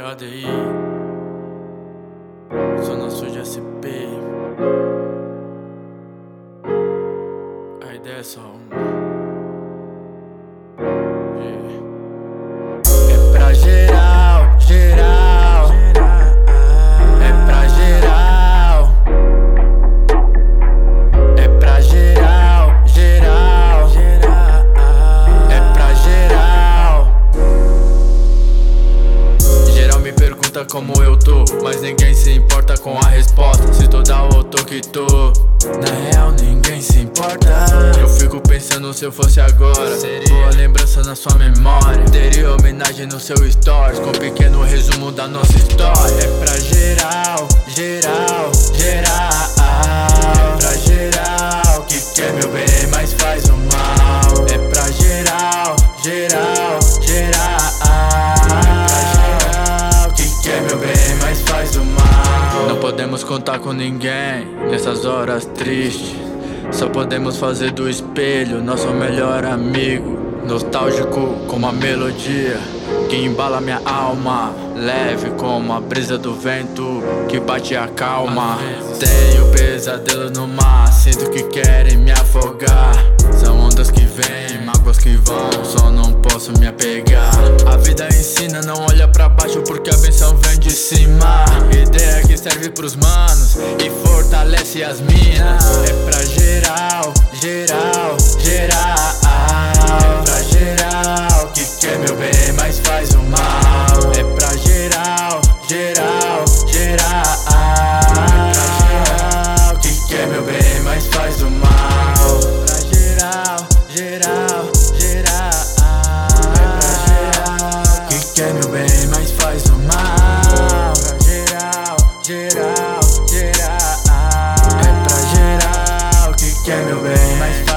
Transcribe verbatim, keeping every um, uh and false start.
A D I, Zona Sul de S P. A ideia é só uma. É pra geral, geral. É pra geral. É pra geral, geral. É pra geral. Geral me pergunta como eu tô, mas ninguém se importa com a resposta. Se tô da ou tô que tô, na real ninguém se importa. Eu fico pensando se eu fosse agora, seria boa lembrança na sua memória. Teria homenagem no seu stories, com um pequeno resumo da nossa história. É pra geral, geral, geral. É pra geral que quer meu bem, mas faz o mal. É pra geral, geral, geral. Meu bem, mas faz o mal. Não podemos contar com ninguém nessas horas tristes. Só podemos fazer do espelho nosso melhor amigo. Nostálgico como a melodia que embala minha alma, leve como a brisa do vento que bate e acalma. Tenho pesadelo no mar, sinto que querem me afogar. São ondas que vêm, mágoas que vão, só não posso me apegar. A vida ensina, não olha pra baixo porque a benção vem de cima. Ideia que serve pros manos e fortalece as minas. É pra geral, geral, geral. É pra geral que quer meu bem, mas faz o mal. É pra geral, geral, geral. É pra geral que quer meu bem, mas faz o mal. É pra geral, geral, geral. É pra geral que quer meu bem, mas faz o mal. É pra geral, geral, geral. É pra geral que quer meu bem, mas faz o mal.